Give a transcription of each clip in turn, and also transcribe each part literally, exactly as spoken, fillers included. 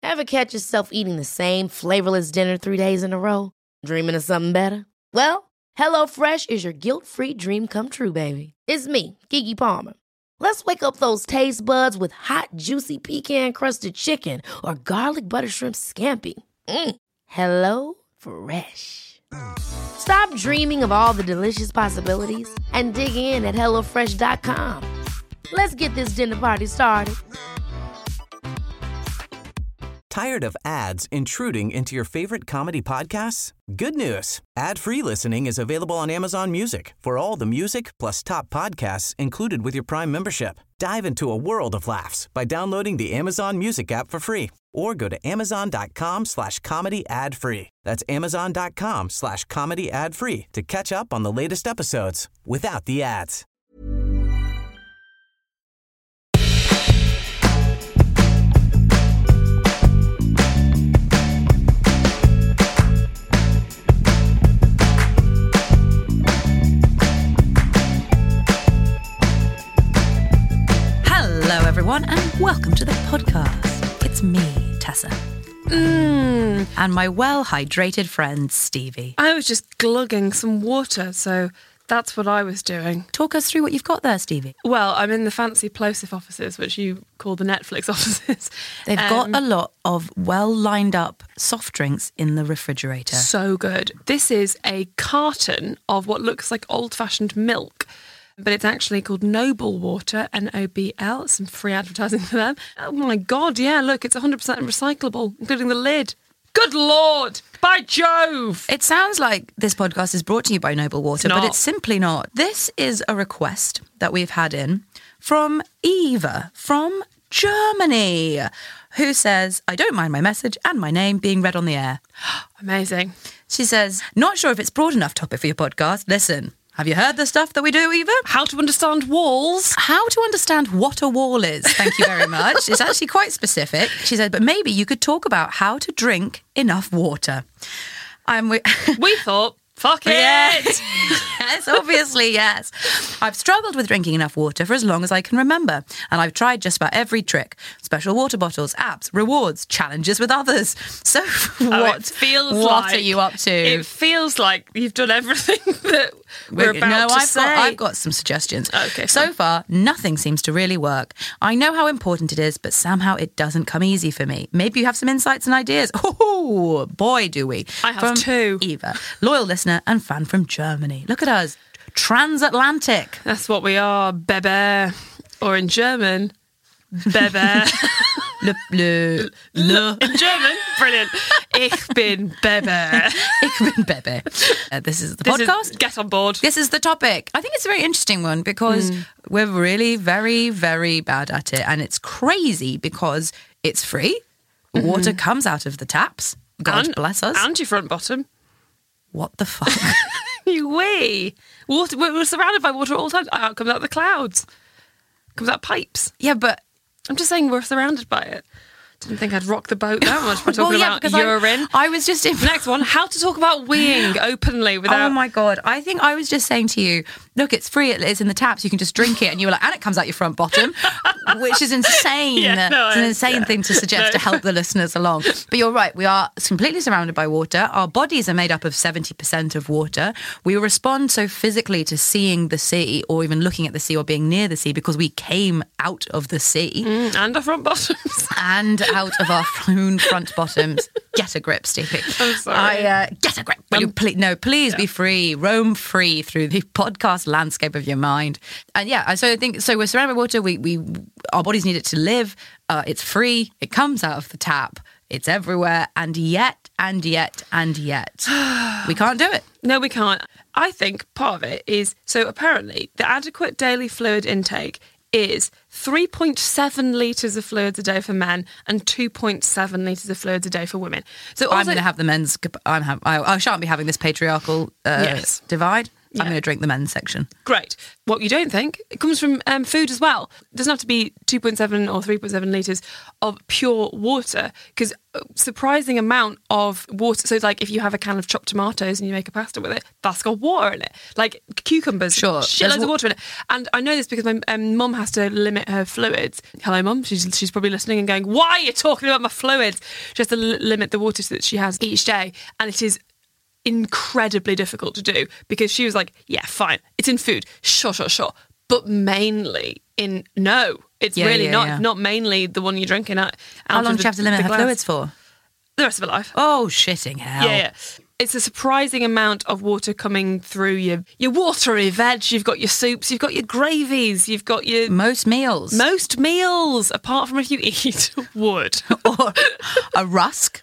Ever catch yourself eating the same flavorless dinner three days in a row? Dreaming of something better? Well, HelloFresh is your guilt-free dream come true, baby. It's me, Keke Palmer. Let's wake up those taste buds with hot, juicy pecan-crusted chicken or garlic butter shrimp scampi. Mm. Hello Fresh. Stop dreaming of all the delicious possibilities and dig in at hello fresh dot com. Let's get this dinner party started. Tired of ads intruding into your favorite comedy podcasts? Good news. Ad-free listening is available on Amazon Music for all the music plus top podcasts included with your Prime membership. Dive into a world of laughs by downloading the Amazon Music app for free or go to amazon.com slash comedy ad free. That's amazon.com slash comedy ad free to catch up on the latest episodes without the ads. Hello, everyone, and welcome to the podcast. It's me, Tessa. Mm. And my well-hydrated friend, Stevie. I was just glugging some water, so that's what I was doing. Talk us through what you've got there, Stevie. Well, I'm in the fancy plosive offices, which you call the Netflix offices. They've um, got a lot of well-lined-up soft drinks in the refrigerator. So good. This is a carton of what looks like old-fashioned milk, but it's actually called Noble Water, N O B L. Some free advertising for them. Oh my God, yeah, look, it's one hundred percent recyclable, including the lid. Good Lord! By Jove! It sounds like this podcast is brought to you by Noble Water, It's but not. it's simply not. This is a request that we've had in from Eva from Germany, who says, I don't mind my message and my name being read on the air. Amazing. She says, not sure if it's broad enough topic for your podcast. Listen, have you heard the stuff that we do, Eva? How to understand walls. How to understand what a wall is. Thank you very much. It's actually quite specific. She said, but maybe you could talk about how to drink enough water. I'm with... We thought, fuck it! Yes, obviously, yes. I've struggled with drinking enough water for as long as I can remember, and I've tried just about every trick. Special water bottles, apps, rewards, challenges with others. So Oh, what, it feels what like, are you up to? It feels like you've done everything that we're about no, to I've say. got, I've got some suggestions. Okay, so fine. far, nothing seems to really work. I know how important it is, but somehow it doesn't come easy for me. Maybe you have some insights and ideas. Oh, boy, do we. I have from two. Eva, loyal listener and fan from Germany. Look at us. Transatlantic. That's what we are, bebe. Or in German, bebe. Le, le, le. In German, brilliant. Ich bin bebe. Ich bin Bebe. Uh, this is the This podcast. is- get on board. This is the topic. I think it's a very interesting one because Mm. we're really very, very bad at it. And it's crazy because it's free. Water comes out of the taps. God Mm-hmm. And- bless us. And your front bottom. What the fuck? You wee. Water, we're we're surrounded by water all the time. Out comes out the clouds. Comes out pipes. yeah, but... I'm just saying we're surrounded by it. Didn't think I'd rock the boat that much by well, talking yeah, about because I- urine. I, was just... In, Next one, how to talk about weeing openly without... Oh my God. I think I was just saying to you, look, it's free. It's in the taps. You can just drink it. And you were like, and it comes out your front bottom, which is insane. Yeah, no, it's an I- insane yeah. thing to suggest No. to help the listeners along. But you're right. We are completely surrounded by water. Our bodies are made up of seventy percent of water. We respond so physically to seeing the sea or even looking at the sea or being near the sea because we came out of the sea Mm, and our front bottoms. and out of our own front bottoms. Get a grip, Stevie. I'm sorry. I, uh, get a grip. Will you Um, please, no, please yeah. be free. Roam free through the podcast landscape of your mind. And yeah, so I think, so we're surrounded by water. We, we, our bodies need it to live. Uh, it's free. It comes out of the tap. It's everywhere. And yet, and yet, and yet, we can't do it. No, we can't. I think part of it is, so apparently the adequate daily fluid intake is three point seven litres of fluids a day for men and two point seven litres of fluids a day for women. So also, I'm going to have the men's, I'm have, I, I shan't be having this patriarchal uh, Yes. divide. I'm going to drink the men's section. Great. What you don't think, it comes from um, food as well. It doesn't have to be two point seven or three point seven litres of pure water, because a surprising amount of water, so like if you have a can of chopped tomatoes and you make a pasta with it, that's got water in it. Like cucumbers, Sure. shitloads There's of water in it. And I know this because my um, mum has to limit her fluids. Hello, mum. She's, she's probably listening and going, why are you talking about my fluids? She has to li- limit the water that she has each day. And it is incredibly difficult to do, because she was like, yeah, fine, it's in food, sure, sure, sure, but mainly in no, it's Yeah, really yeah, not yeah. not mainly the one you're drinking at. How out long of do the- you have to limit the her glass. fluids for? The rest of her life. Oh, shitting hell. Yeah, yeah. It's a surprising amount of water coming through your your watery veg. You've got your soups, you've got your gravies, you've got your Most meals. most meals, apart from if you eat wood. Or a rusk.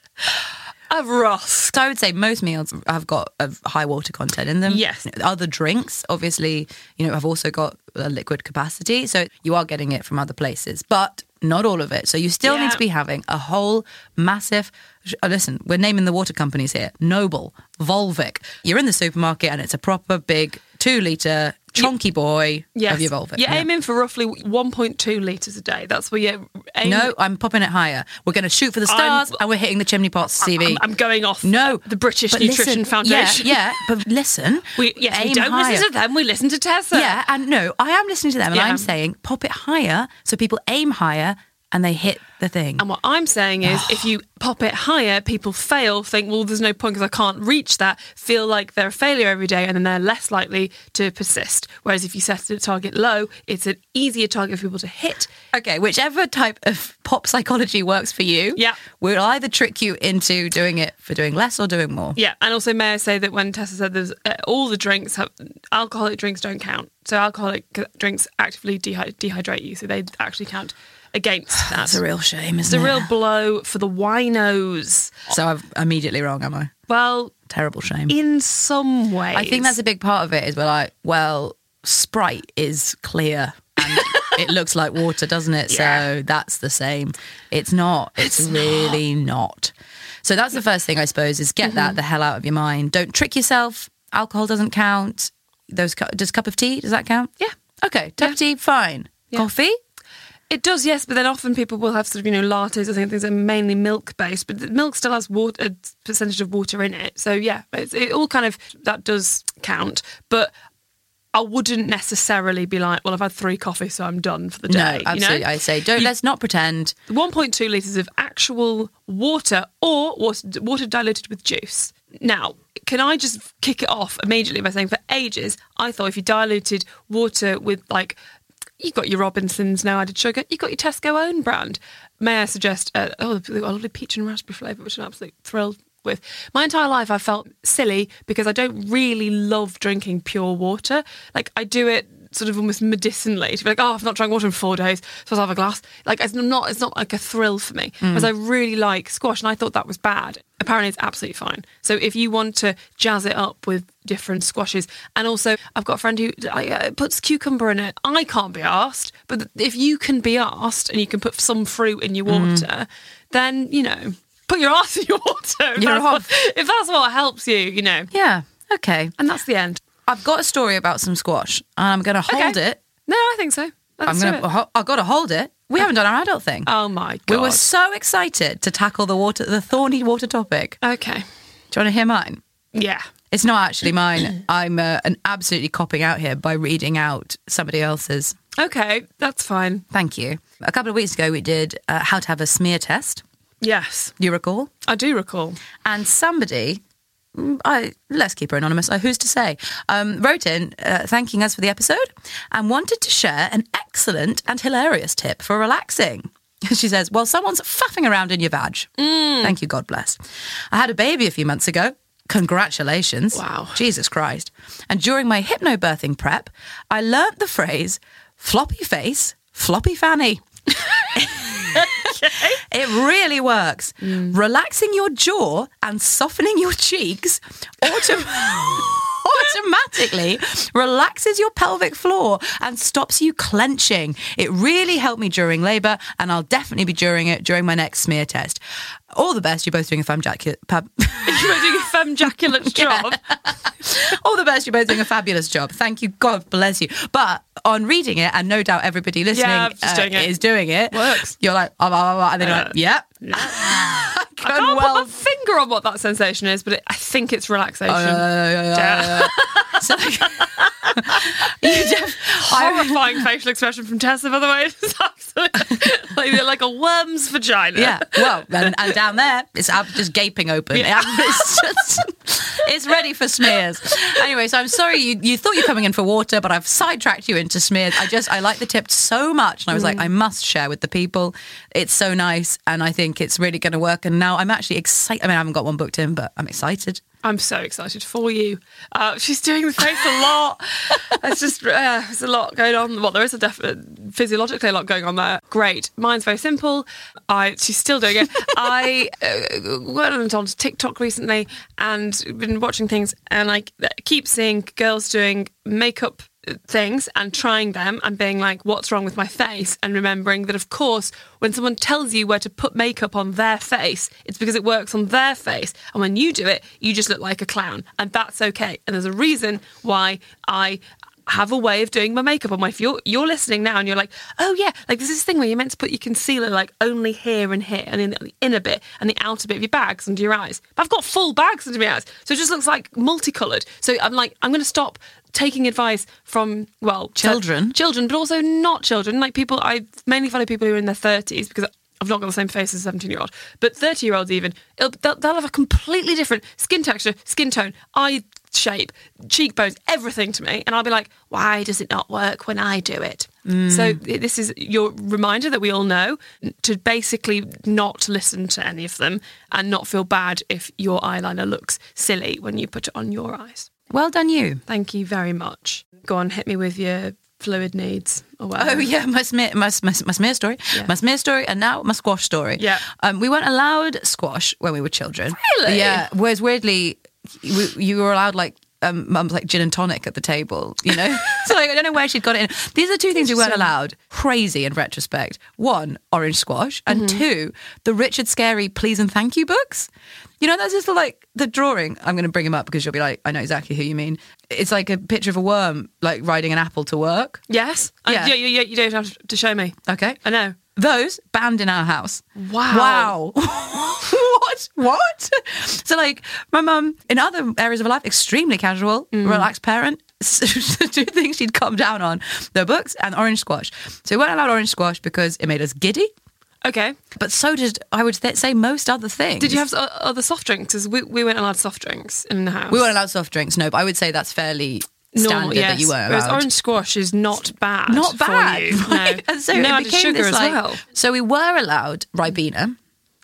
A rusk. So I would say most meals have got a high water content in them. Yes. Other drinks, obviously, you know, have also got a liquid capacity. So you are getting it from other places, but not all of it. So you still Yeah. need to be having a whole massive... Oh, listen, we're naming the water companies here. Noble, Volvic. You're in the supermarket and it's a proper big two litre chonky boy Yes. of your Volvic. You're Yeah. aiming for roughly one point two litres a day. That's where you're aiming. No, I'm popping it higher. We're going to shoot for the stars I'm- and we're hitting the chimney pots, Stevie. I'm, I'm going off No, the British but Nutrition listen, Foundation. Yeah, yeah, but listen, We, yes, we aim don't higher. listen to them, we listen to Tessa. Yeah, and no, I am listening to them, and Yeah. I'm saying pop it higher so people aim higher and they hit the thing. And what I'm saying is, if you pop it higher, people fail, think, well, there's no point because I can't reach that, feel like they're a failure every day, and then they're less likely to persist. Whereas if you set the target low, it's an easier target for people to hit. Okay, whichever type of pop psychology works for you, Yeah. we'll either trick you into doing it for doing less or doing more. Yeah, and also may I say that when Tessa said there's uh, all the drinks have alcoholic drinks don't count. So alcoholic drinks actively dehy- dehydrate you, so they actually count against that. That's a real shame, It's isn't a it? real blow for the winos. So I'm immediately wrong, am I? Well, Terrible shame. in some ways. I think that's a big part of it is we're like, well, Sprite is clear and it looks like water, doesn't it? Yeah. So that's the same. It's not. It's, It's really not. So that's the first thing, I suppose, is get that the hell out of your mind. Don't trick yourself. Alcohol doesn't count. Those cu- Does cup of tea, does that count? Yeah. Okay, cup of tea, fine. Yeah. Coffee? It does, yes, but then often people will have sort of, you know, lattes or things that are mainly milk-based, but the milk still has water, a percentage of water in it. So, yeah, it's, it all kind of, that does count. But I wouldn't necessarily be like, well, I've had three coffees, so I'm done for the day. No, absolutely. You know? I say, don't. You- let's not pretend. one point two litres of actual water or water, water diluted with juice. Now, can I just kick it off immediately by saying for ages, I thought if you diluted water with like, you've got your Robinsons, no added sugar, you've got your Tesco own brand. May I suggest, uh, oh, a lovely peach and raspberry flavour, which I'm absolutely thrilled with. My entire life I felt silly because I don't really love drinking pure water. Like I do it sort of almost medicinally to be like, oh, I've not drank water in four days, so I'll have a glass. Like it's not, it's not like a thrill for me. Mm. Whereas I really like squash, and I thought that was bad. Apparently, it's absolutely fine. So if you want to jazz it up with different squashes, and also I've got a friend who uh, puts cucumber in it. I can't be asked, but if you can be asked and you can put some fruit in your water, Mm. then you know, put your ass in your water. If You're that's off. what- if that's what helps you, you know, Yeah, okay. and that's the end. I've got a story about some squash and I'm going to hold Okay. it. No, I think so. Let's I'm do going it. to. Ho- I've got to hold it. We haven't done our adult thing. Oh my god. We were so excited to tackle the water, the thorny water topic. Okay. Do you want to hear mine? Yeah. It's not actually mine. I'm uh, an absolutely copping out here by reading out somebody else's. Okay, that's fine. Thank you. A couple of weeks ago, we did uh, how to have a smear test. Yes, Do you recall? I do recall. And somebody, mm, I let's keep her anonymous, uh, who's to say, um, wrote in uh, thanking us for the episode and wanted to share an excellent and hilarious tip for relaxing. She says, well, someone's faffing around in your vag. Thank you, God bless. I had a baby a few months ago. Congratulations. Wow. Jesus Christ. And during my hypnobirthing prep, I learnt the phrase, floppy face, floppy fanny. It really works. Mm. Relaxing your jaw and softening your cheeks autom- automatically relaxes your pelvic floor and stops you clenching. It really helped me during labour, and I'll definitely be doing it during my next smear test. All the best. You're both doing a femjaculate... Pab- You're both doing a femjaculate job. All the best. You're both doing a fabulous job. Thank you. God bless you. But on reading it, and no doubt everybody listening Yeah, just uh, doing it. is doing it. Works. You're like, oh, blah, blah, blah, and then you're like, yep. Yeah. I I can't well. put my finger on what that sensation is, but it, I think it's relaxation. Uh, yeah, yeah, yeah. So, you def- Horrifying facial expression from Tessa, by the way. It's absolutely like, like a worm's vagina. Yeah, well, and, and down there, it's ab- just gaping open. Yeah. It's just, it's ready for smears. Anyway, so I'm sorry you, you thought you were coming in for water, but I've sidetracked you into smears. I just, I like the tip so much. And I was like, I must share with the people. It's so nice. And I think it's really going to work. And now I'm actually excited. I mean, I haven't got one booked in, but I'm excited. I'm so excited for you. Uh, she's doing the face a lot. It's just, uh, there's a lot going on. Well, there is a definite, physiologically a lot going on there. Great. Mine's very simple. I She's still doing it. I uh, went on to TikTok recently and been watching things, and I keep seeing girls doing makeup things and trying them and being like, what's wrong with my face? And remembering that, of course, when someone tells you where to put makeup on their face, it's because it works on their face. And when you do it, you just look like a clown. And that's okay. And there's a reason why I have a way of doing my makeup on my... If you're, you're listening now and you're like, oh yeah, like there's this thing where you're meant to put your concealer like only here and here and in the inner bit and the outer bit of your bags under your eyes. But I've got full bags under my eyes. So it just looks like multicoloured. So I'm like, I'm going to stop taking advice from, well... Children. Children, but also not children. Like people, I mainly follow people who are in their thirties because I've not got the same face as a seventeen-year-old. But thirty-year-olds even, it'll, they'll, they'll have a completely different skin texture, skin tone, eye shape, cheekbones, everything to me. And I'll be like, why does it not work when I do it? Mm. So this is your reminder that we all know to basically not listen to any of them and not feel bad if your eyeliner looks silly when you put it on your eyes. Well done, you. Thank you very much. Go on, hit me with your fluid needs or whatever. Oh yeah, my smear, my, my, my smear story, Yeah. my smear story, and now my squash story. Yeah. um, we weren't allowed squash when we were children. Really? Yeah. Whereas weirdly, we, you were allowed like um, mum's like gin and tonic at the table. You know, so like, I don't know where she'd got it in. These are two things we weren't allowed. Crazy in retrospect. One, orange squash, and Mm-hmm. two, the Richard Scarry Please and Thank You books. You know, that's just like the drawing. I'm going to bring him up because you'll be like, I know exactly who you mean. It's like a picture of a worm, like riding an apple to work. Yes? Yeah. Uh, yeah, yeah, you don't have to show me. Okay. I know. Those banned in our house. Wow. Wow. What? What? So like my mum, in other areas of her life, extremely casual, relaxed parent. The two things she'd come down on, the books and orange squash. So we weren't allowed orange squash because it made us giddy. Okay. But so did, I would th- say, most other things. Did you have o- other soft drinks? 'Cause we, we weren't allowed soft drinks in the house. We weren't allowed soft drinks, no, but I would say that's fairly standard Normal, yes. that you weren't Whereas allowed. orange squash is not bad. Not bad. For you. Right? No. And so no it added became sugar this as like, well. So we were allowed Ribena.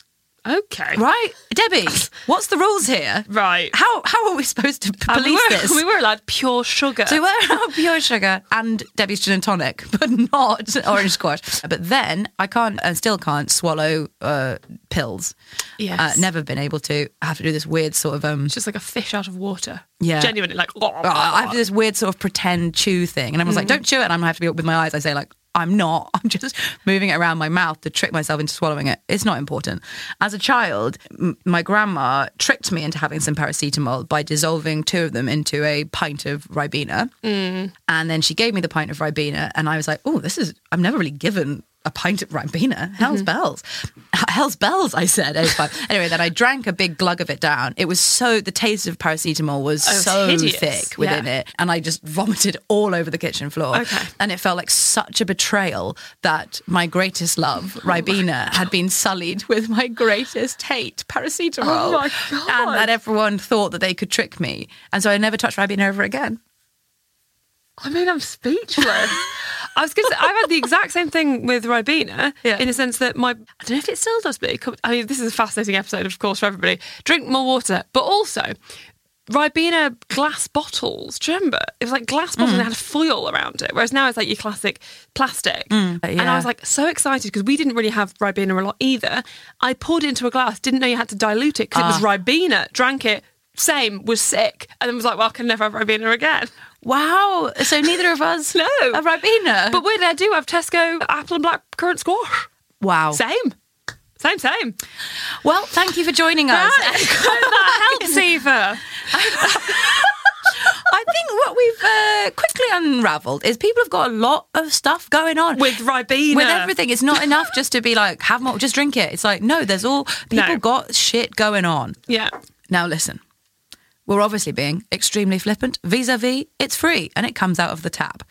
Okay. Right? Debbie, what's the rules here? Right. How how are we supposed to And police we were, this? we were allowed pure sugar. So we were allowed pure sugar and Debbie's gin and tonic, but not orange squash. But then I can't and still can't swallow uh, pills. Yes. Uh, never been able to. I have to do this weird sort of... um. It's just like a fish out of water. Yeah. Genuinely like... Oh, I have to do this weird sort of pretend chew thing. And everyone's like, don't chew it. And I'm have to be with my eyes. I say like, I'm not. I'm just moving it around my mouth to trick myself into swallowing it. It's not important. As a child, m- my grandma tricked me into having some paracetamol by dissolving two of them into a pint of Ribena. Mm. And then she gave me the pint of Ribena and I was like, oh, this is... I've never really given a pint of Ribena. Hell's bells. Hell's bells, I said. Age five. Anyway, then I drank a big glug of it down. It was so... The taste of paracetamol was Oh, it's so hideous. thick within Yeah. it. And I just vomited all over the kitchen floor. Okay. And it felt like such a betrayal that my greatest love, Ribena, had been sullied with my greatest hate, paracetamol. Oh my God. And that everyone thought that they could trick me. And so I never touched Ribena ever again. I mean, I'm speechless. I was going to say, I've had the exact same thing with Ribena, Yeah. in a sense that my, I don't know if it still does, but it could, I mean, this is a fascinating episode, of course, for everybody. Drink more water, but also Ribena glass bottles. Do you remember? It was like glass bottles and it had foil around it, whereas now it's like your classic plastic. And I yeah. was like so excited because we didn't really have Ribena a lot either. I poured it into a glass, didn't know you had to dilute it because it was Ribena, drank it, same, was sick, and then was like, well, I can never have Ribena again. Wow. So neither of us No. have Ribena. But weirdly, I do have Tesco apple and blackcurrant squash. Wow. Same. Same, same. Well, thank you for joining us. That helps, Eva. I think what we've uh, quickly unravelled is people have got a lot of stuff going on. With Ribena. With everything. It's not enough just to be like, have more, just drink it. It's like, no, there's all, people No. got shit going on. Yeah. Now listen, we're obviously being extremely flippant. Vis-a-vis, it's free and it comes out of the tap.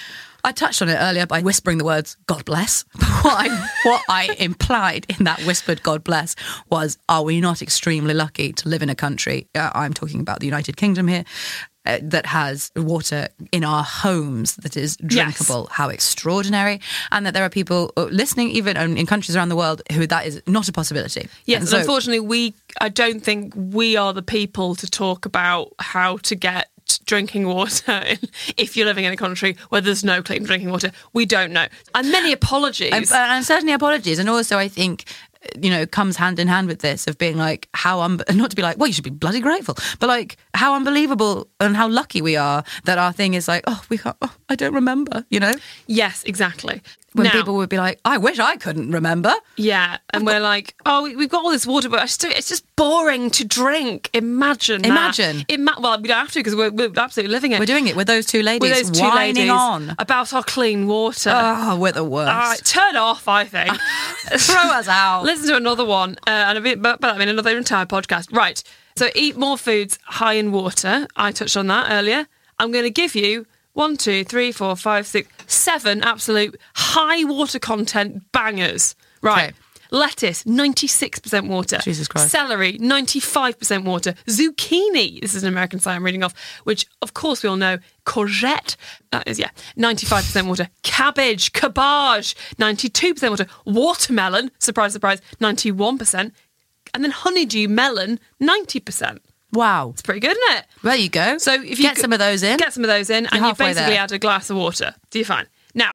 I touched on it earlier by whispering the words, God bless. What I, what I implied in that whispered God bless was, are we not extremely lucky to live in a country, uh, I'm talking about the United Kingdom here, uh, that has water in our homes that is drinkable? Yes. How extraordinary. And that there are people listening even in countries around the world who that is not a possibility. Yes, and and so, unfortunately, we I don't think we are the people to talk about how to get drinking water if you're living in a country where there's no clean drinking water. We don't know. And many apologies. And, and certainly apologies. And also I think, you know, comes hand in hand with this of being like, how, un- not to be like, well, you should be bloody grateful, but like how unbelievable and how lucky we are that our thing is like, oh, we can't, oh, I don't remember, you know? Yes, exactly. When now, people would be like, I wish I couldn't remember. Yeah, and we're like, oh, we- we've got all this water, but I just, it's just boring to drink. Imagine that. Imagine. Ima- well, we don't have to because we're, we're absolutely living it. We're doing it with those two ladies with those two whining ladies on. about our clean water. Oh, we're the worst. All right, turn off, I think. Throw us out. Listen to another one, uh, and a bit, but, but I mean another entire podcast. Right, so eat more foods high in water. I touched on that earlier. I'm going to give you one, two, three, four, five, six, seven absolute high water content bangers. Right. Okay. Lettuce, ninety-six percent water. Jesus Christ. Celery, ninety-five percent water. Zucchini, this is an American site I'm reading off, which of course we all know. Courgette, that is, yeah, ninety-five percent water. Cabbage, cabbage, ninety-two percent water. Watermelon, surprise, surprise, ninety-one percent. And then honeydew melon, ninety percent. Wow. It's pretty good, isn't it? There you go. So if you get some of those in. Get some of those in, and you halfway basically there. add a glass of water. Do you find? Now,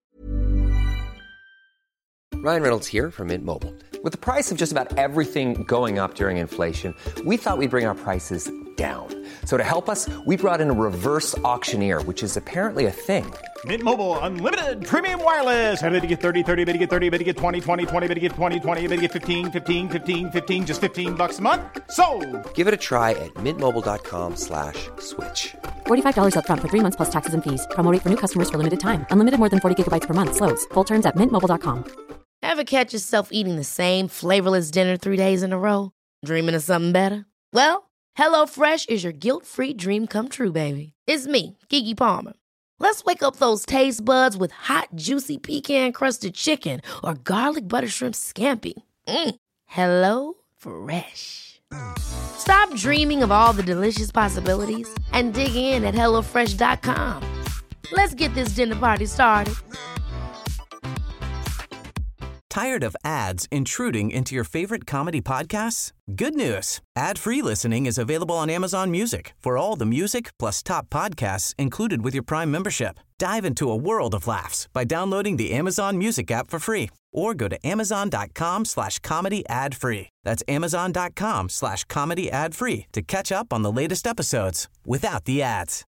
Ryan Reynolds here from Mint Mobile. With the price of just about everything going up during inflation, we thought we'd bring our prices down. So to help us, we brought in a reverse auctioneer, which is apparently a thing. Mint Mobile Unlimited Premium Wireless. How to get thirty, thirty, how to get thirty, how to get twenty, twenty, twenty, how to get twenty, twenty, how to get fifteen, fifteen, fifteen, fifteen, just fifteen bucks a month? Sold! Give it a try at mintmobile.com slash switch. forty-five dollars up front for three months plus taxes and fees. Promo rate for new customers for limited time. Unlimited more than forty gigabytes per month. Slows full terms at mint mobile dot com. Ever catch yourself eating the same flavorless dinner three days in a row? Dreaming of something better? Well, HelloFresh is your guilt-free dream come true, baby. It's me, Keke Palmer. Let's wake up those taste buds with hot, juicy pecan-crusted chicken or garlic butter shrimp scampi. Mm. Hello Fresh. Stop dreaming of all the delicious possibilities and dig in at hello fresh dot com. Let's get this dinner party started. Tired of ads intruding into your favorite comedy podcasts? Good news. Ad-free listening is available on Amazon Music for all the music plus top podcasts included with your Prime membership. Dive into a world of laughs by downloading the Amazon Music app for free or go to amazon.com slash comedy ad free. That's amazon.com slash comedy ad free to catch up on the latest episodes without the ads.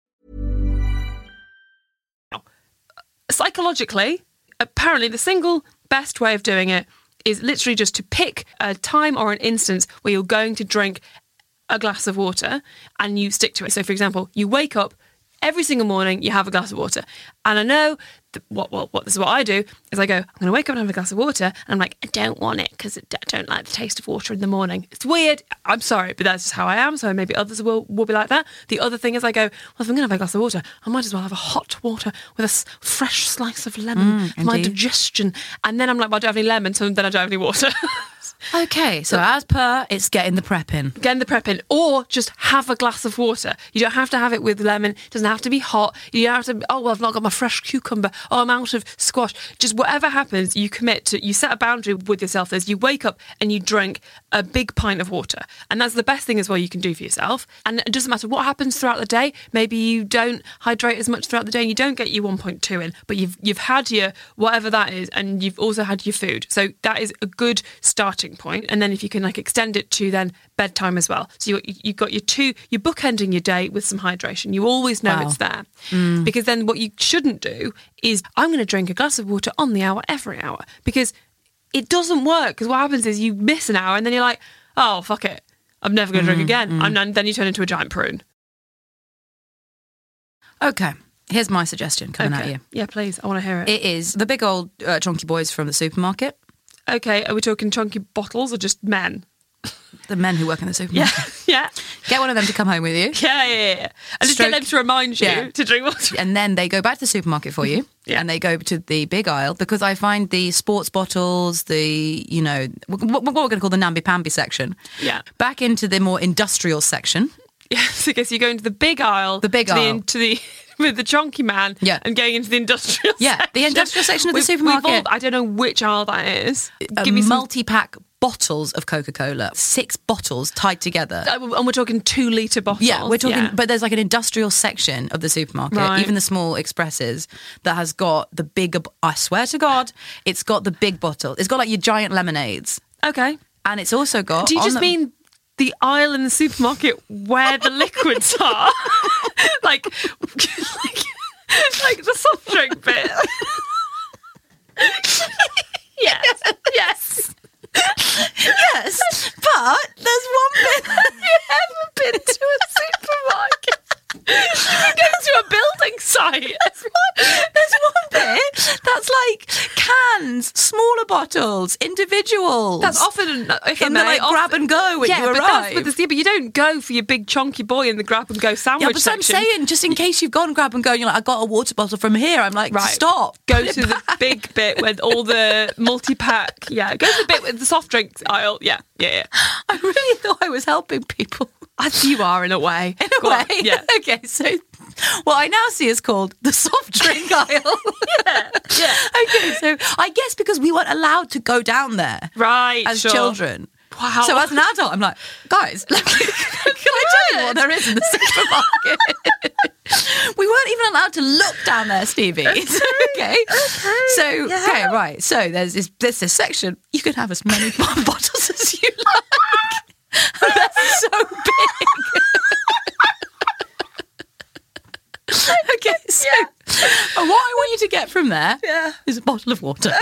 psychologically, apparently the single best way of doing it is literally just to pick a time or an instance where you're going to drink a glass of water and you stick to it. So, for example, you wake up every single morning, you have a glass of water. And I know that what, what, what this is what I do is I go, I'm going to wake up and have a glass of water. And I'm like, I don't want it because I don't like the taste of water in the morning. It's weird. I'm sorry, but that's just how I am. So maybe others will, will be like that. The other thing is I go, well, if I'm going to have a glass of water, I might as well have a hot water with a s- fresh slice of lemon Mm, for my indeed. digestion. And then I'm like, well, I don't have any lemon, so then I don't have any water. Okay, so as per, it's getting the prep in. Getting the prep in, or just have a glass of water. You don't have to have it with lemon. It doesn't have to be hot. You don't have to, oh, well, I've not got my fresh cucumber. Oh, I'm out of squash. Just whatever happens, you commit to, you set a boundary with yourself as you wake up and you drink a big pint of water. And that's the best thing as well you can do for yourself. And it doesn't matter what happens throughout the day. Maybe you don't hydrate as much throughout the day and you don't get your one point two in, but you've you've had your whatever that is, and you've also had your food. So that is a good starting starting point, and then if you can like extend it to then bedtime as well. So you you've got your two, you're bookending your day with some hydration. You always know Wow. it's there, mm. because then what you shouldn't do is I'm going to drink a glass of water on the hour every hour, because it doesn't work. Because what happens is you miss an hour, and then you're like, oh fuck it, I'm never going to mm, drink again. Mm. And then you turn into a giant prune. Okay. Here's my suggestion coming okay. at you. Yeah, please. I want to hear it. It is the big old uh, chunky boys from the supermarket. Okay, are we talking chunky bottles or just men? The men who work in the supermarket. Yeah, yeah. Get one of them to come home with you. Yeah, yeah, yeah. And just Stroke. get them to remind you Yeah. to drink water. And then they go back to the supermarket for you. Yeah. And they go to the big aisle, because I find the sports bottles, the, you know, what what we're going to call the namby-pamby section. Yeah. Back into the more industrial section. Yes, I guess you go into the big aisle. The big to aisle. The, into the with the chunky man. Yeah. And going into the industrial Yeah, section. the industrial section of the We've- supermarket. we've all- I don't know which aisle that is. A Give me some. multi-pack bottles of Coca-Cola. Six bottles tied together. And we're talking two litre bottles. Yeah, we're talking, Yeah. but there's like an industrial section of the supermarket, Right. even the small expresses, that has got the bigger, I swear to God, it's got the big bottle. It's got like your giant lemonades. Okay. And it's also got... Do you on just the- mean the aisle in the supermarket where the liquids are? like, like, like the soft drink bit? Yes, yes. Yes, but there's one bit... Have you ever been to a supermarket? You can go to a building site. There's one, there's one bit that's like cans, smaller bottles, individuals. That's often, if I in the may, like often- grab and go when yeah, you but arrive. that's with the, yeah, but you don't go for your big chunky boy in the grab and go sandwich Yeah, but so I'm section. saying, just in case you've gone grab and go, and you're like, I got a water bottle from here. I'm like, Right. stop. Go Put it to the back. big bit with all the multi-pack. Yeah, go to the bit with the soft drinks aisle. Yeah, yeah, yeah. I really thought I was helping people. As you are in a way. In a Go way. on, yeah. Okay, so what I now see is called the soft drink aisle. yeah, yeah. Okay, so I guess because we weren't allowed to go down there Right, as sure. children. Wow. So as an adult, I'm like, guys, can I tell you what there is in the supermarket? We weren't even allowed to look down there, Stevie. Okay. okay. So, yeah. okay, right. So there's this, there's this section. You can have as many bottles as you like. That's so big. Okay, so and what I want you to get from there Yeah. is a bottle of water.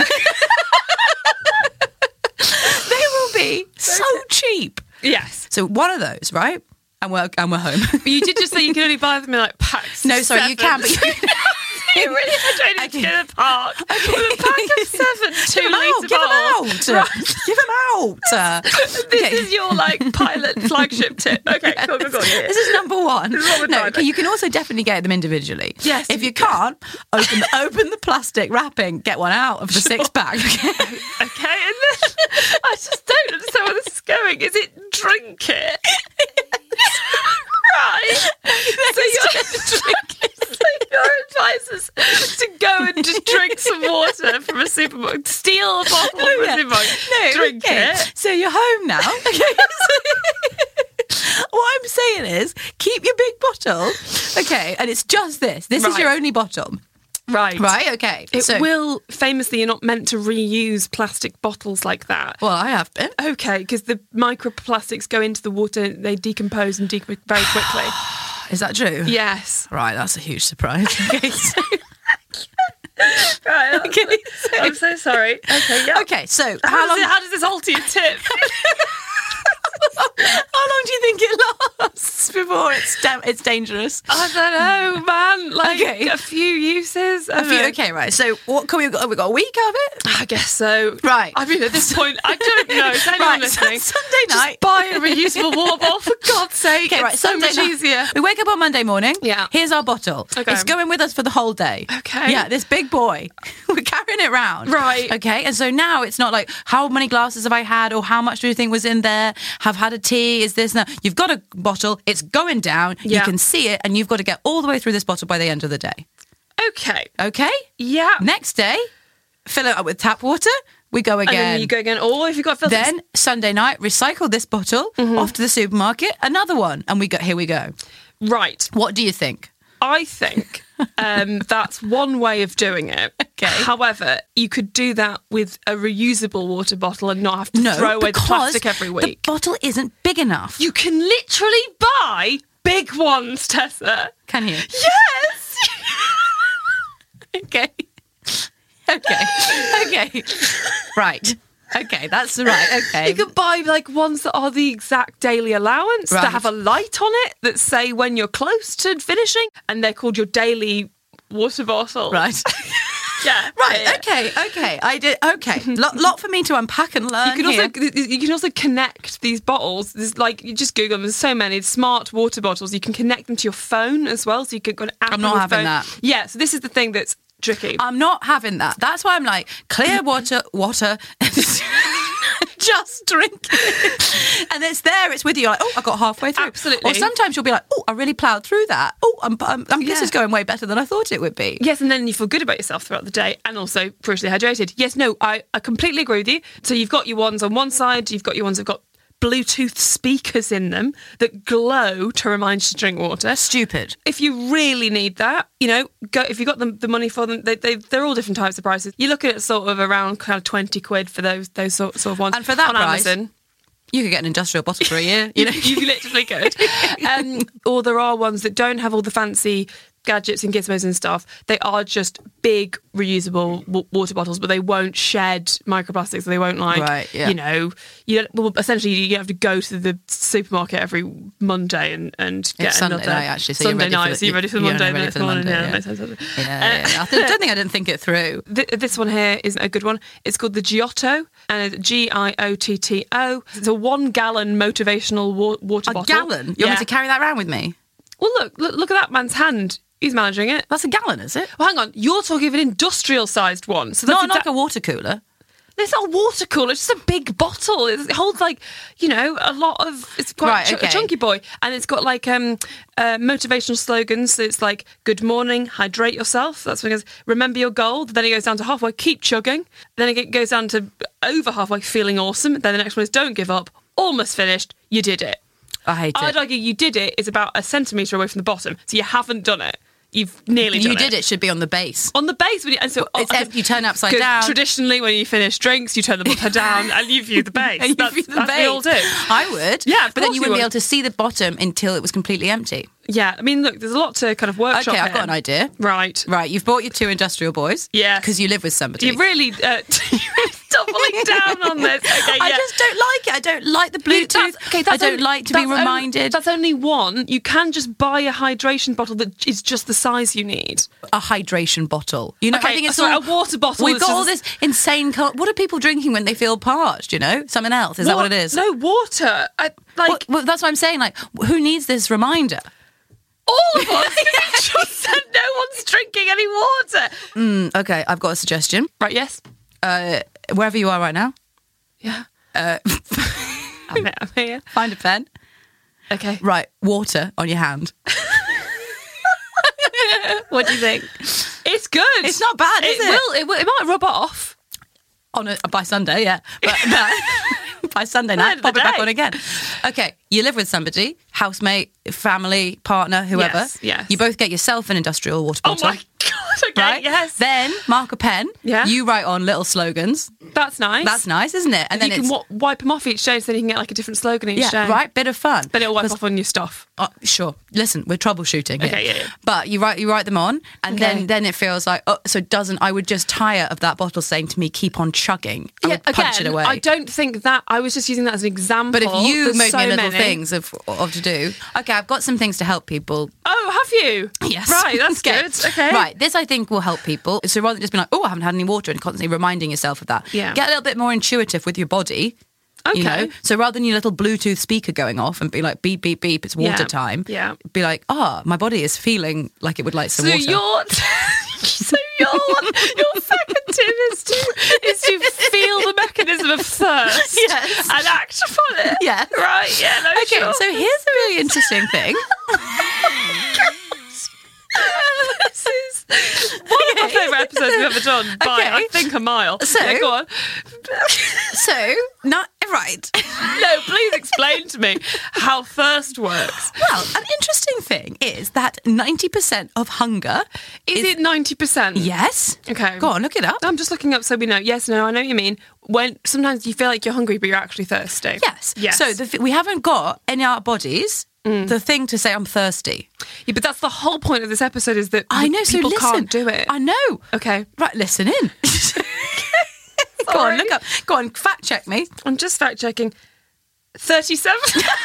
They will be so cheap. Yes. So one of those, right? And we're and we're home. But you did just say you can only buy them in like packs. No, of sorry, seven. you can, but you You really had to Okay. go to the park with a pack of seven two give them out. litre Give them bottles. out. Right. Give them out. Uh, This okay. is your like pilot flagship tip. Okay, Yes. go, go, go. Yeah. This is number one. This is what we're No, trying okay, to- you can also definitely get them individually. Yes, If you you can. can't, open open the plastic wrapping, get one out of the six pack. Okay, and then I just don't understand where this is going. Is it drink it? Right. So your, so your advice is to go and just drink some water from a supermarket, steal a bottle from Yeah. a supermarket, No, drink okay. it. So you're home now. Okay. So what I'm saying is, keep your big bottle. Okay, and it's just this. This is Right. your only bottle. Right. Right. Okay. It so, will, famously, you're not meant to reuse plastic bottles like that. Well, I have been. Okay, because the microplastics go into the water, they decompose and decom very quickly. Is that true? Yes. Right. That's a huge surprise. Okay. So, Right. okay, so- I'm so sorry. Okay, yeah. okay. So How, how does, long? it, how does this alter your tip? How long do you think it lasts before it's da- it's dangerous? I don't know, man. Like Okay. a few uses. I A few, don't know. okay, right. So what can we got? Have we got a week of it? I guess so. Right. I mean, at this point, I don't know. Is anyone Right, listening? Sunday night. Just buy a reusable water bottle for God's sake. Okay, right. It's so Sunday much night. easier. We wake up on Monday morning. Yeah. Here's our bottle. Okay. It's going with us for the whole day. Okay. Yeah, this big boy. We're carrying it round. Right. Okay. And so now it's not like how many glasses have I had or how much do you think was in there? Have had a tea? Is this now? You've got a bottle. It's going down. Yeah. You can see it, and you've got to get all the way through this bottle by the end of the day. Okay. Okay. Yeah. Next day, fill it up with tap water. We go again. And then you go again. Or if you've got filters. Then Sunday night, recycle this bottle Mm-hmm. off to the supermarket, another one, and we go. Here we go. Right. What do you think? I think um, that's one way of doing it. Okay. However, you could do that with a reusable water bottle and not have to No, throw away the because plastic every week. the bottle isn't big enough. You can literally buy big ones, Tessa. Can you? Yes. Okay. Okay. Okay. Right. Okay, that's right. Okay. You can buy like ones that are the exact daily allowance Right. that have a light on it that say when you're close to finishing, and they're called your daily water bottle. Right. Yeah. Right. Yeah. Okay. Okay. I did. Okay. lot, lot for me to unpack and learn. You can here. also you can also connect these bottles. There's like you just Google them. There's so many smart water bottles. You can connect them to your phone as well, so you can go an app. I'm not on your having phone. that. Yeah. So this is the thing that's tricky. I'm not having that. That's why I'm like, clear water, water, just drink it. And it's there, it's with you. You're like, oh, I got halfway through. Absolutely. Or sometimes you'll be like, oh, I really ploughed through that. Oh, I'm, I'm, I'm, this Yeah. is going way better than I thought it would be. Yes, and then you feel good about yourself throughout the day and also crucially hydrated. Yes, no, I, I completely agree with you. So you've got your ones on one side, you've got your ones that have got Bluetooth speakers in them that glow to remind you to drink water. Stupid. If you really need that, you know, go if you've got the, the money for them, they, they, they're all different types of prices. You're looking at sort of around kind of twenty quid for those those sort, sort of ones. And for that on price, Amazon. You could get an industrial bottle for a year. You know, You literally could. Um, or there are ones that don't have all the fancy gadgets and gizmos and stuff. They are just big reusable w- water bottles, but they won't shed microplastics. They won't like, Right, yeah. you know, you don't, well, essentially you have to go to the supermarket every Monday and, and get It's Sunday another night, actually, so you're Sunday ready for night. the- so you're ready for the you're Monday ready next for the morning. Monday, yeah, yeah. makes sense, doesn't it? yeah, yeah. I th- don't think I didn't think it through. Th- this one here isn't a good one. It's called the Giotto, and it's G I O T T O. It's a one-gallon motivational wa- water A bottle. gallon? You want me to carry that around with me? Well, look, look, look at that man's hand. He's managing it. That's a gallon, is it? Well, hang on. You're talking of an industrial-sized one. So that's Not like exact- a water cooler. It's not a water cooler. It's just a big bottle. It holds like, you know, a lot of. It's quite Right, ch- okay. a chunky boy, and it's got like um, uh, motivational slogans. So it's like, "Good morning, hydrate yourself." That's what it goes. Remember your goal. Then it goes down to halfway. Keep chugging. Then it goes down to over halfway. Feeling awesome. Then the next one is, "Don't give up. Almost finished. You did it." I hate I'd it. argue you did it is about a centimetre away from the bottom, so you haven't done it. You've nearly done You did it. Should be on the base. on the base. When you, and so It's oh, em- you turn it upside 'cause down. Traditionally, when you finish drinks, you turn them upside down and you view the base. And you That's, view the that's what we base. all do. I would. Yeah, of but then course you you wouldn't be would. able to see the bottom until it was completely empty. Yeah, I mean, look, there's a lot to kind of workshop. Okay, I've here. got an idea. Right. Right, you've bought your two industrial boys. Yes. Because you live with somebody. You really, uh, you're really doubling down on this. Okay, I yeah. just don't like it. I don't like the Bluetooth. That's- okay, I that's don't only- like to be that's on- reminded. that's only one. You can just buy a hydration bottle that is just the size you need. A hydration bottle. You know, Okay, I think it's sorry, all, a water bottle We've that's got all just- this insane. Col- what are people drinking when they feel parched? You know, something else. Is that what it is? No, water. I, like, Well, well, that's what I'm saying. Like, who needs this reminder? all of us. Just said no one's drinking any water. Mm, okay, I've got a suggestion. Right, yes. Uh, wherever you are right now, Yeah. uh, I'm here. I'm here. find a pen. Okay. Right, water on your hand. What do you think? It's good. It's not bad, is it? it? Will, it will. It might rub off. On a, by Sunday, yeah. But, but by Sunday By the night, end of pop the it back day. on again. Okay, you live with somebody, housemate, family, partner, whoever. Yes, yes. You both get yourself an industrial water Oh bottle. my god! Okay, Right? yes. Then mark a pen. Yeah. You write on little slogans. That's nice. That's nice, isn't it? And you then can it's wa- wipe them off each day, so then you can get like a different slogan each yeah, day. right. Bit of fun. Then it'll wipe 'Cause- off on your stuff. Oh, sure. Listen, we're troubleshooting. Okay, here. yeah, yeah. But you write you write them on, and Okay. then then it feels like oh, so it doesn't. I would just tire of that bottle saying to me, "Keep on chugging." I would punch again, it away. I don't think that. I was just using that as an example. But if you There's make so me little many. things of of to do, okay, I've got some things to help people. Oh, have you? Yes. Right, that's Okay. good. Okay. Right, this I think will help people. So rather than just being like, oh, I haven't had any water and constantly reminding yourself of that, Yeah. get a little bit more intuitive with your body. You know, Okay. so rather than your little Bluetooth speaker going off and be like beep beep beep, it's water Yeah. time. Yeah. Be like, ah, my body is feeling like it would like some So water. your so your your faculty is to is to feel the mechanism of thirst Yes. and act upon it. Yeah. Right. Yeah. No. Okay, sure. so here's a really interesting thing. This is one of my favourite episodes we've ever done by Okay. I think a mile. So- yeah, go on. So not right. No, please explain to me how thirst works. Well, an interesting thing is that ninety percent of hunger Is, is... it ninety percent? Yes. Okay. Go on, look it up. I'm just looking up so we know. Yes, no, I know what you mean. When sometimes you feel like you're hungry, but you're actually thirsty. Yes. Yes. So the, we haven't got in our bodies the thing to say I'm thirsty. Yeah, but that's the whole point of this episode is that I know, so people listen. can't do it. I know. Okay. Right, listen in. Go on, look up. Go on, fact check me. I'm just fact checking. thirty-seven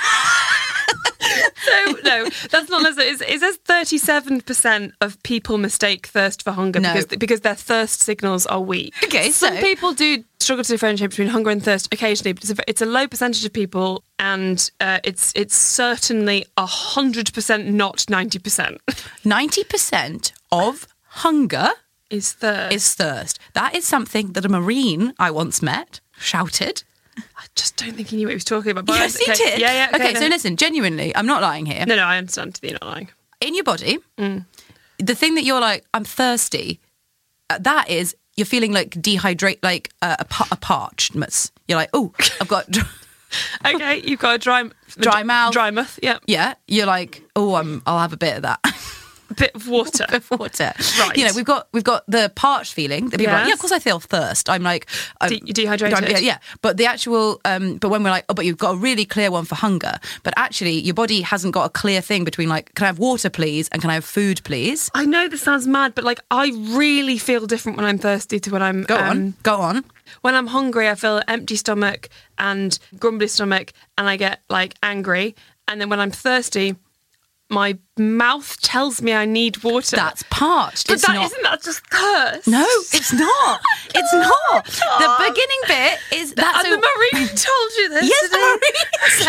So, no, that's not necessarily. It it says thirty-seven percent of people mistake thirst for hunger No. because, because their thirst signals are weak. Okay, Some so- people do struggle to differentiate between hunger and thirst occasionally, but it's a, it's a low percentage of people, and uh, it's it's certainly one hundred percent not ninety percent ninety percent of hunger is thirst. is thirst. That is something that a Marine I once met shouted. I just don't think he knew what he was talking about. But Yes, he okay. did. Yeah, yeah. Okay, no. so listen, genuinely, I'm not lying here. No, no, I understand. You're not lying. In your body, Mm. the thing that you're like, I'm thirsty, uh, that is, you're feeling like dehydrate, like uh, a, pa- a parchedness. You're like, oh, I've got, Okay, you've got a dry, Dry mouth. Dry mouth, yeah. yeah, you're like, oh, I'm, I'll have a bit of that. Bit of water. Of water. Right. You know, we've got we've got the parched feeling that people are like, Yes. yeah, of course I feel thirst. I'm like, I'm, De- you're dehydrated. Yeah, yeah. But the actual, um, but when we're like, oh, but you've got a really clear one for hunger. But actually, your body hasn't got a clear thing between like, can I have water, please, and can I have food, please? I know this sounds mad, but like I really feel different when I'm thirsty to when I'm Go um, on, go on. When I'm hungry, I feel empty stomach and grumbly stomach, and I get like angry. And then when I'm thirsty, my mouth tells me I need water. That's parched. but it's that not. isn't that just thirst? No, it's not. It's not. The beginning bit is that's And the Marine told you this. Yes, the didn't he? Marine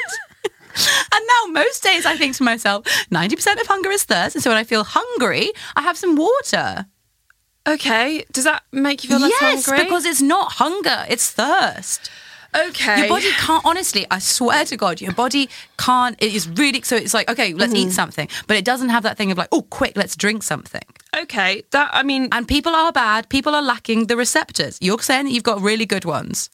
said. And now most days I think to myself, ninety percent of hunger is thirst. And so when I feel hungry, I have some water. Okay, does that make you feel less yes, hungry? because it's not hunger, it's thirst. okay, Your body can't, honestly, I swear to God, your body can't, it is really, so it's like, okay, let's Mm-hmm. eat something. But it doesn't have that thing of like, oh, quick, let's drink something. Okay, that I mean, And people are bad, people are lacking the receptors. You're saying that you've got really good ones.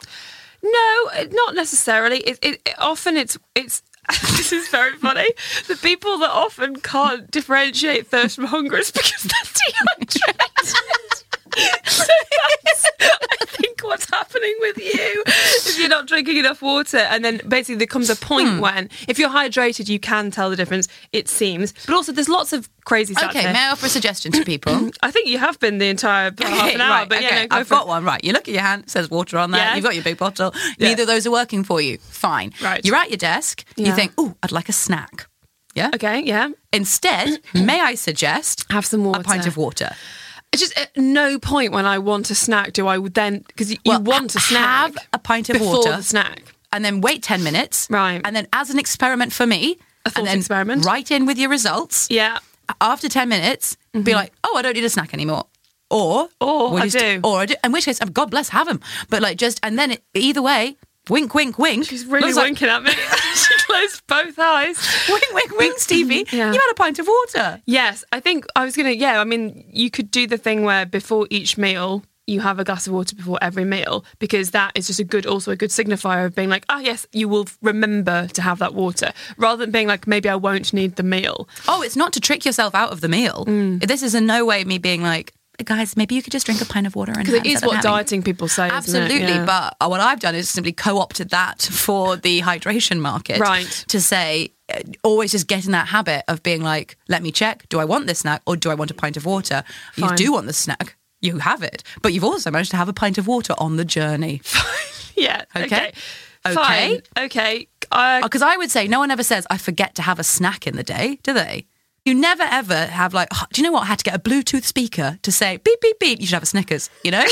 no, not necessarily. It, it, it often it's it's. This is very funny. The people that often can't differentiate thirst from hunger is because they're dehydrated. So that's, I think, what's happening with you if you're not drinking enough water. And then basically there comes a point Hmm. when, if you're hydrated, you can tell the difference, it seems. But also there's lots of crazy stats Okay, here. may I offer a suggestion to people? I think you have been the entire half an hour, right, but yeah, okay, no, go I've for got it. one. Right, you look at your hand, it says water on there. Yeah. You've got your big bottle. Yeah. Neither of those are working for you. Fine. Right. You're at your desk. You Yeah. think, oh, I'd like a snack. Yeah. Okay, yeah. Instead, may I suggest Have some water. a pint of water? It's just at no point when I want a snack do I then, because you, you Well, want a snack. have a pint of before water. the snack. And then wait ten minutes. Right. And then as an experiment for me, A thought and then experiment. write in with your results. Yeah. After ten minutes, be like, oh, I don't need a snack anymore. Or, Or will I you st- do. Or I do. In which case, God bless, have them. But like just, and then it, either way, wink, wink, wink. She's really Looks like- winking at me. She closed both eyes. wink, wink, wink, Stevie. Yeah. You had a pint of water. Yes, I think I was going to, yeah, I mean, you could do the thing where before each meal, you have a glass of water before every meal, because that is just a good, also a good signifier of being like, oh, yes, you will remember to have that water, rather than being like, maybe I won't need the meal. Oh, it's not to trick yourself out of the meal. Mm. This is in no way me being like, guys, maybe you could just drink a pint of water. Because it is what dieting people say, isn't it? Absolutely, Yeah. but what I've done is simply co-opted that for the hydration market. Right. To say, uh, always just get in that habit of being like, let me check, do I want this snack or do I want a pint of water? Fine. You do want the snack, you have it, but you've also managed to have a pint of water on the journey. Yeah, Okay. okay. Okay. Fine. Okay. Uh, Because I would say no one ever says, I forget to have a snack in the day, do they? You never ever have like, oh, do you know what? I had to get a Bluetooth speaker to say, beep, beep, beep, you should have a Snickers, you know?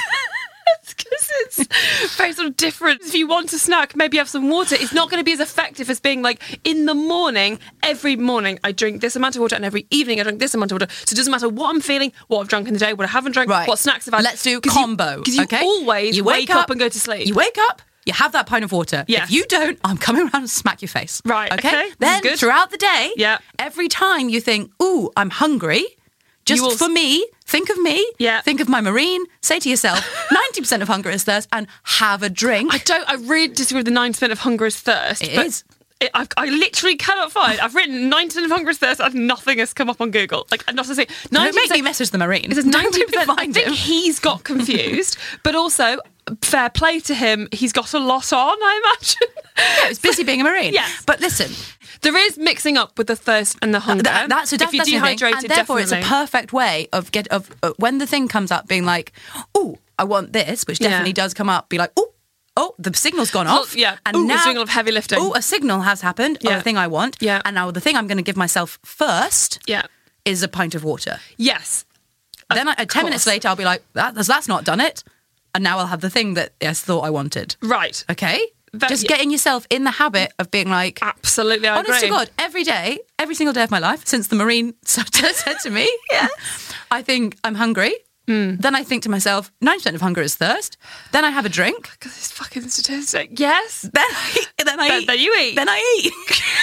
Because it's very sort of different. If you want a snack, maybe have some water. It's not going to be as effective as being like, in the morning, every morning I drink this amount of water and every evening I drink this amount of water. So it doesn't matter what I'm feeling, what I've drunk in the day, what I haven't drunk, Right. what snacks I've had. Let's do 'Cause you- combo. Because you, okay? always You wake, up, and go to sleep. You wake up, you have that pint of water. Yes. If you don't, I'm coming around and smack your face. Right, Okay. okay, this is Then good. throughout the day, Yeah. every time you think, ooh, I'm hungry, just You will- for me, Think of me. Yeah. Think of my marine. Say to yourself, ninety percent of hunger is thirst, and have a drink. I don't. I really disagree with the ninety percent of hunger is thirst. It but is. It, I, I literally cannot find. I've written ninety percent of hunger is thirst, and nothing has come up on Google. Like, not to say Don't make me message the marine. It says ninety percent. I Find think him. he's got confused, but also fair play to him. He's got a lot on, I imagine. Yeah, he's busy being a marine. Yes. But listen, There is mixing up with the thirst and the hunger. That, that's, so that's, if you're that's the thing. dehydrated, And therefore definitely. it's a perfect way of get of uh, when the thing comes up, being like, "Oh, I want this," which definitely Yeah. does come up. Be like, "Oh, oh, the signal's gone Well, off." yeah. and Ooh, a now signal of heavy lifting. Oh, a signal has happened. Yeah. Yeah. Of the thing I want. Yeah. and now the thing I'm going to give myself first. Yeah. is a pint of water. Yes. Then I, ten course. minutes later, I'll be like, that, that's, that's not done it. And now I'll have the thing that I thought I wanted. Right. Okay? That- Just yeah. getting yourself in the habit of being like, Absolutely, I honest agree. to God, every day, every single day of my life, since the Marine said to me, yeah, I think I'm hungry. Hmm. Then I think to myself, ninety percent of hunger is thirst. Then I have a drink. Because this fucking statistic. Yes. Then I, then I Then- eat. then you eat. Then I eat.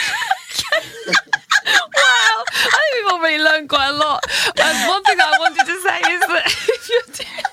Wow, I think we've already learned quite a lot. Um, one thing that I wanted to say is that if you're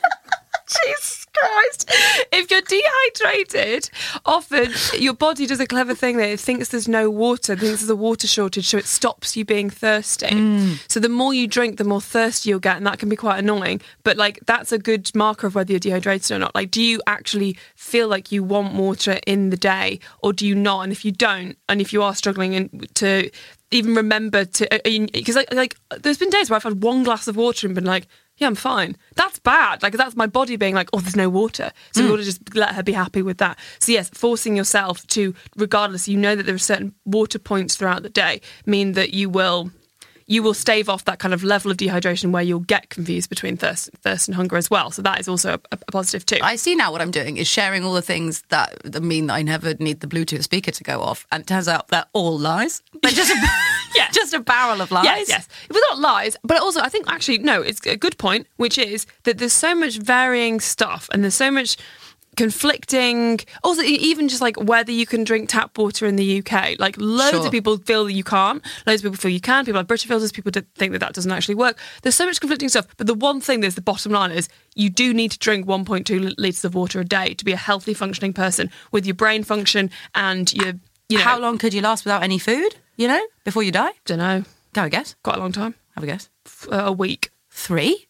de- Jesus Christ, if you're dehydrated, often your body does a clever thing that it thinks there's no water, it thinks there's a water shortage, so it stops you being thirsty. So the more you drink, the more thirsty you'll get, and that can be quite annoying. But like that's a good marker of whether you're dehydrated or not. Like, do you actually feel like you want water in the day, or do you not? And if you don't, and if you are struggling and to even remember to, because like, like there's been days where I've had one glass of water and been like, yeah, I'm fine. That's bad. Like that's my body being like, oh, there's no water. So we ought to just let her be happy with that. So yes, forcing yourself to, regardless, you know that there are certain water points throughout the day, mean that you will you will stave off that kind of level of dehydration where you'll get confused between thirst, thirst and hunger as well. So that is also a, a positive too. I see now what I'm doing is sharing all the things that, that mean that I never need the Bluetooth speaker to go off. And it turns out they're all lies. They're just a, Yeah. just a barrel of lies. Yes, yes. It was not lies, but also I think actually, no, it's a good point, which is that there's so much varying stuff and there's so much conflicting, also even just like whether you can drink tap water in the U K. Like loads Sure. of people feel that you can't, loads of people feel you can, people have British filters, people d- think that that doesn't actually work. There's so much conflicting stuff, but the one thing that's the bottom line is you do need to drink one point two litres of water a day to be a healthy functioning person with your brain function and your, you know, How long could you last without any food, you know, before you die? don't know, Go a guess. quite a long time, Have a guess. F- uh, a week. Three?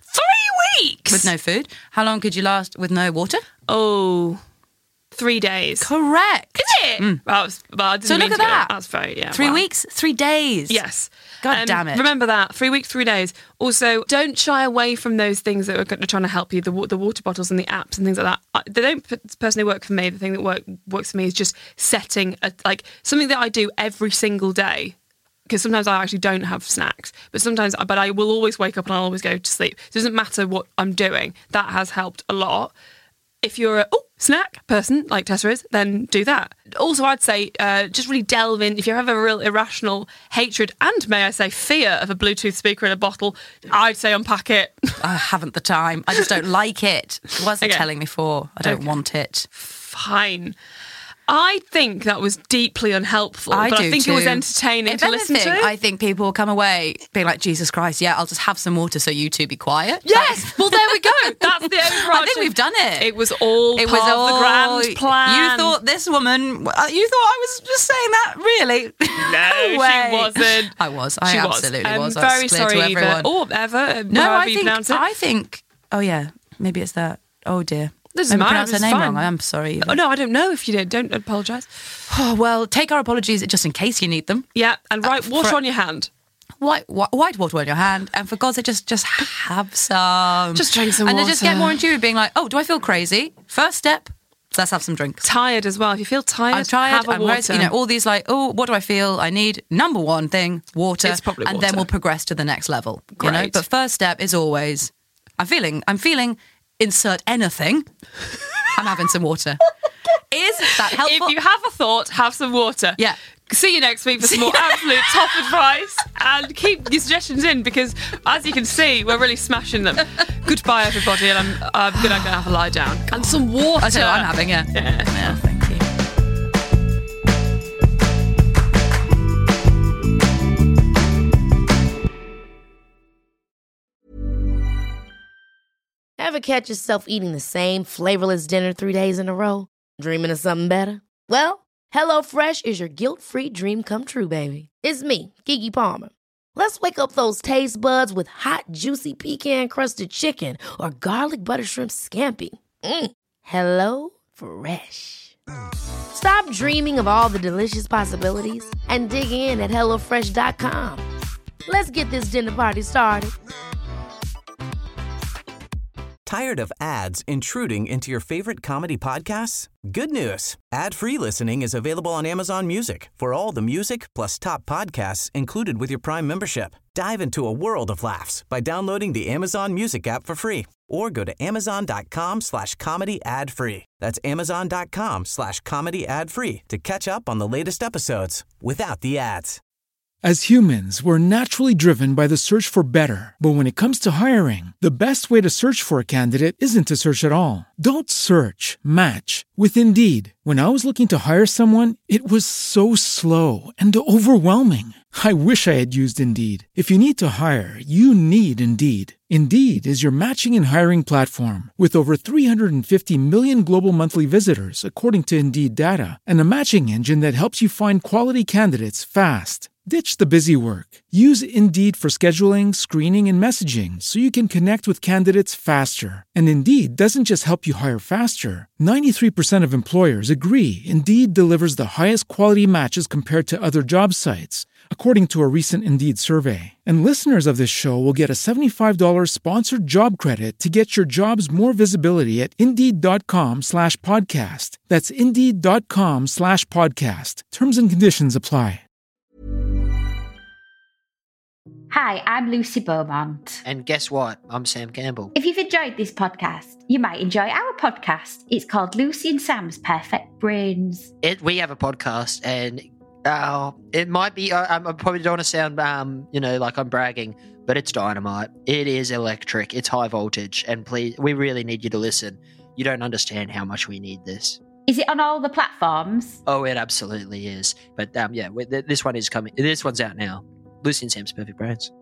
Three weeks? With no food. How long could you last with no water? Oh, three days. Correct. Is it? Well, was, well, I didn't So mean look to at go- that. That's very, yeah. Three wow. weeks, three days. Yes. God damn it. Remember that. Three weeks, three days. Also, don't shy away from those things that are trying to help you, the, wa- the water bottles and the apps and things like that. I, they don't p- personally work for me. The thing that work, works for me is just setting, a, like, something that I do every single day. Because sometimes I actually don't have snacks, but sometimes, but I will always wake up and I'll always go to sleep. So it doesn't matter what I'm doing. That has helped a lot. If you're a oh, snack person like Tessa is, then do that. Also, I'd say uh, just really delve in. If you have a real irrational hatred and, may I say, fear of a Bluetooth speaker in a bottle, I'd say unpack it. I haven't the time. I just don't like it. What's it Okay. telling me for? I don't Okay. want it. Fine. I think that was deeply unhelpful, I but do I think too. it was entertaining If to listen anything, to. I think people will come away being like, Jesus Christ, yeah, I'll just have some water so you two be quiet. Yes, well, there we go. That's the overarching. I think we've done it. It was all It part was of all the grand plan. You thought this woman, uh, you thought I was just saying that, really? No, way. she wasn't. I was. I She absolutely I'm was. I was very clear sorry, to Eva. everyone. Or Eva. No, however I you think, pronounce it. I think, oh yeah, maybe it's that. Oh dear. Doesn't Maybe I matter, pronounced her it's name fine. wrong. I am sorry. Eva. Oh, no, I don't know if you did. Don't apologise. Oh, well, take our apologies just in case you need them. Yeah, and write water for- on your hand. White, white, white water in your hand, and for God's sake, just just have some. Just drink some and then just get water. more in tune with being like, oh, do I feel crazy? First step, let's have some drinks. Tired as well. If you feel tired, I'm tired. have a I'm water. ready, you know, all these like, oh, what do I feel? I need number one thing, water. It's probably and water. then we'll progress to the next level. You know, Great. but first step is always, I'm feeling, I'm feeling. Insert anything. I'm having some water. Is that helpful? If you have a thought, have some water. Yeah. See you next week for some more absolute top advice. And keep your suggestions in because, as you can see, we're really smashing them. Goodbye, everybody. And I'm, I'm going to have a lie down. And some water. I tell you what I'm having, yeah. Yeah. Yeah, thank you. Ever catch yourself eating the same flavorless dinner three days in a row? Dreaming of something better? Well, HelloFresh is your guilt-free dream come true, baby. It's me, Keke Palmer. Let's wake up those taste buds with hot, juicy pecan-crusted chicken or garlic butter shrimp scampi. Mm. Hello Fresh. Stop dreaming of all the delicious possibilities and dig in at hello fresh dot com. Let's get this dinner party started. Tired of ads intruding into your favorite comedy podcasts? Good news. Ad-free listening is available on Amazon Music for all the music plus top podcasts included with your Prime membership. Dive into a world of laughs by downloading the Amazon Music app for free or go to amazon.com slash comedy ad free. That's amazon.com slash comedy ad free to catch up on the latest episodes without the ads. As humans, we're naturally driven by the search for better. But when it comes to hiring, the best way to search for a candidate isn't to search at all. Don't search, match with Indeed. When I was looking to hire someone, it was so slow and overwhelming. I wish I had used Indeed. If you need to hire, you need Indeed. Indeed is your matching and hiring platform with over three hundred fifty million global monthly visitors, according to Indeed data, and a matching engine that helps you find quality candidates fast. Ditch the busy work. Use Indeed for scheduling, screening, and messaging so you can connect with candidates faster. And Indeed doesn't just help you hire faster. ninety-three percent of employers agree Indeed delivers the highest quality matches compared to other job sites, according to a recent Indeed survey. And listeners of this show will get a seventy-five dollars sponsored job credit to get your jobs more visibility at Indeed.com slash podcast. That's Indeed.com slash podcast. Terms and conditions apply. Hi, I'm Lucy Beaumont. And guess what? I'm Sam Campbell. If you've enjoyed this podcast, you might enjoy our podcast. It's called Lucy and Sam's Perfect Brains. It, we have a podcast, and uh, it might be, I, I probably don't want to sound, um, you know, like I'm bragging, but it's dynamite. It is electric. It's high voltage. And please, we really need you to listen. You don't understand how much we need this. Is it on all the platforms? Oh, it absolutely is. But um, yeah, this one is coming. This one's out now. Lucy and Sam's Perfect Brains.